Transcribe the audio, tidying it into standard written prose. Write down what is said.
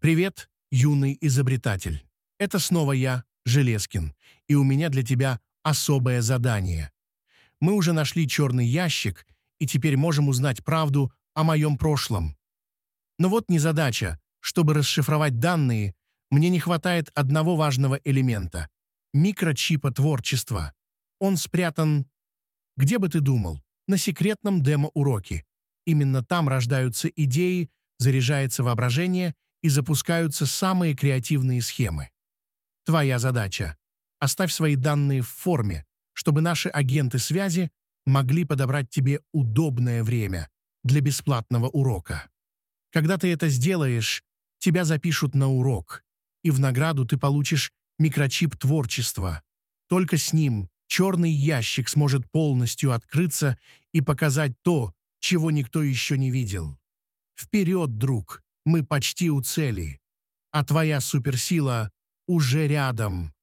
Привет, юный изобретатель. Это снова я, Железкин, и у меня для тебя особое задание. Мы уже нашли черный ящик, и теперь можем узнать правду о моем прошлом. Но вот незадача. Чтобы расшифровать данные, мне не хватает одного важного элемента — микрочипа творчества. Он спрятан, где бы ты думал, на секретном демо-уроке. Именно там рождаются идеи, заряжается воображение и запускаются самые креативные схемы. Твоя задача — оставь свои данные в форме, чтобы наши агенты связи могли подобрать тебе удобное время для бесплатного урока. Когда ты это сделаешь, тебя запишут на урок, и в награду ты получишь микрочип творчества. Только с ним черный ящик сможет полностью открыться и показать то, чего никто еще не видел. Вперед, друг, мы почти у цели, а твоя суперсила уже рядом.